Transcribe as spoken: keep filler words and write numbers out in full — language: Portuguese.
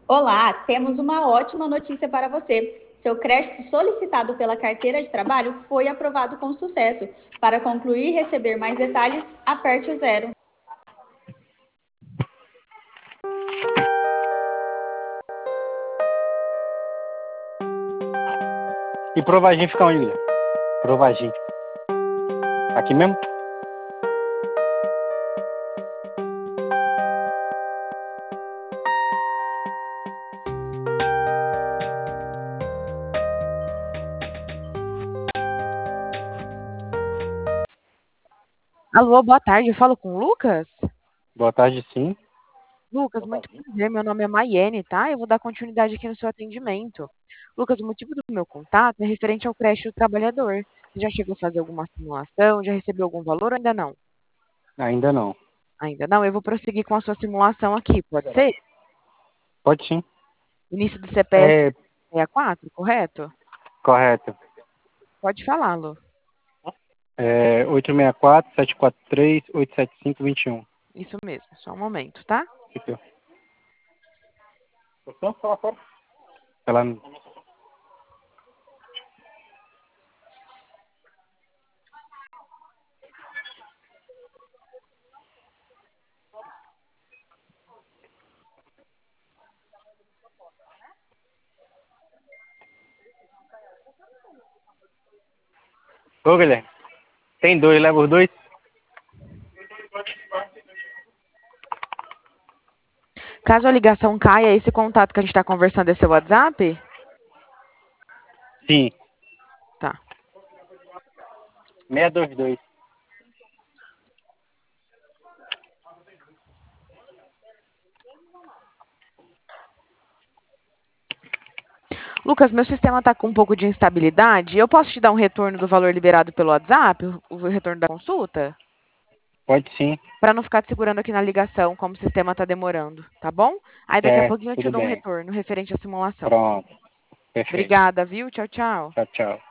Olá, temos uma ótima notícia para você. Seu crédito solicitado pela carteira de trabalho foi aprovado com sucesso. Para concluir e receber mais detalhes, aperte o zero. E Provagem fica onde, Guilherme? Provagem. Aqui mesmo? Alô, boa tarde. Eu falo com o Lucas? Boa tarde, sim. Lucas, muito prazer. Meu nome é Maiene, tá? Eu vou dar continuidade aqui no seu atendimento. Lucas, o motivo do meu contato é referente ao crédito do trabalhador. Você já chegou a fazer alguma simulação? Já recebeu algum valor ou ainda não? Ainda não. Ainda não? Eu vou prosseguir com a sua simulação aqui, pode ser? Pode sim. Início do C P F É, sessenta e quatro, correto? correto. Pode falar, Lu. É oito seis quatro, sete quatro três, oito sete cinco, dois um. Isso mesmo, só um momento, tá? Aqui, ó. Ela... Ô, Guilherme, tem dois, leva os dois? Caso a ligação caia, esse contato que a gente está conversando é seu WhatsApp? Sim. Tá. seis dois dois. Lucas, meu sistema está com um pouco de instabilidade. Eu posso te dar um retorno do valor liberado pelo WhatsApp, o o retorno da consulta? Pode sim. Para não ficar te segurando aqui na ligação, como o sistema está demorando, tá bom? Aí daqui a Certo, pouquinho eu te tudo dou um bem. retorno referente à simulação. Pronto. Perfeito. Obrigada, viu? Tchau, tchau. Tchau, tchau.